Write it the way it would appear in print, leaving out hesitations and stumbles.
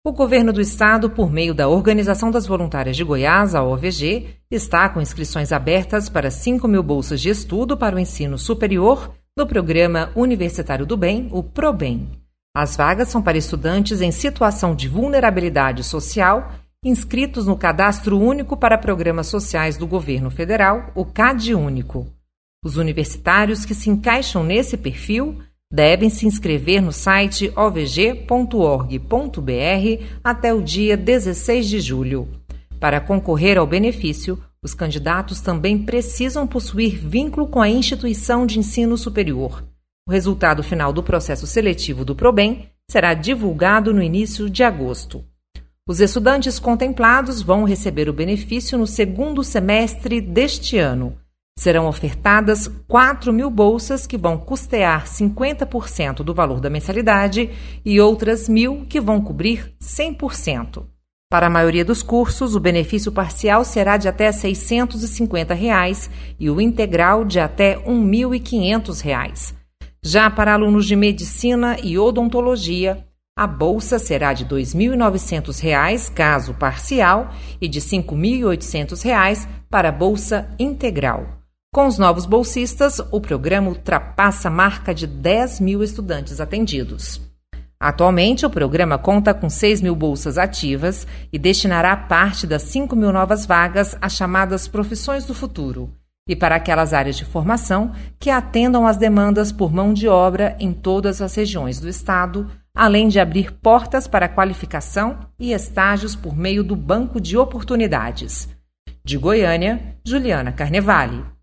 O Governo do Estado, por meio da Organização das Voluntárias de Goiás, a OVG, está com inscrições abertas para 5.000 bolsas de estudo para o ensino superior do Programa Universitário do Bem, o PROBEM. As vagas são para estudantes em situação de vulnerabilidade social, inscritos no Cadastro Único para Programas Sociais do Governo Federal, o CadÚnico. Os universitários que se encaixam nesse perfil devem se inscrever no site ovg.org.br até o dia 16 de julho. Para concorrer ao benefício, os candidatos também precisam possuir vínculo com a instituição de ensino superior. O resultado final do processo seletivo do PROBEM será divulgado no início de agosto. Os estudantes contemplados vão receber o benefício no segundo semestre deste ano. Serão ofertadas 4.000 bolsas que vão custear 50% do valor da mensalidade e outras 1.000 que vão cobrir 100%. Para a maioria dos cursos, o benefício parcial será de até R$ 650 e o integral de até R$ 1.500. Já para alunos de medicina e odontologia, a bolsa será de R$ 2.900 caso parcial e de R$ 5.800 para a bolsa integral. Com os novos bolsistas, o programa ultrapassa a marca de 10.000 estudantes atendidos. Atualmente, o programa conta com 6.000 bolsas ativas e destinará parte das 5.000 novas vagas às chamadas profissões do futuro e para aquelas áreas de formação que atendam às demandas por mão de obra em todas as regiões do Estado, além de abrir portas para qualificação e estágios por meio do Banco de Oportunidades. De Goiânia, Juliana Carnevale.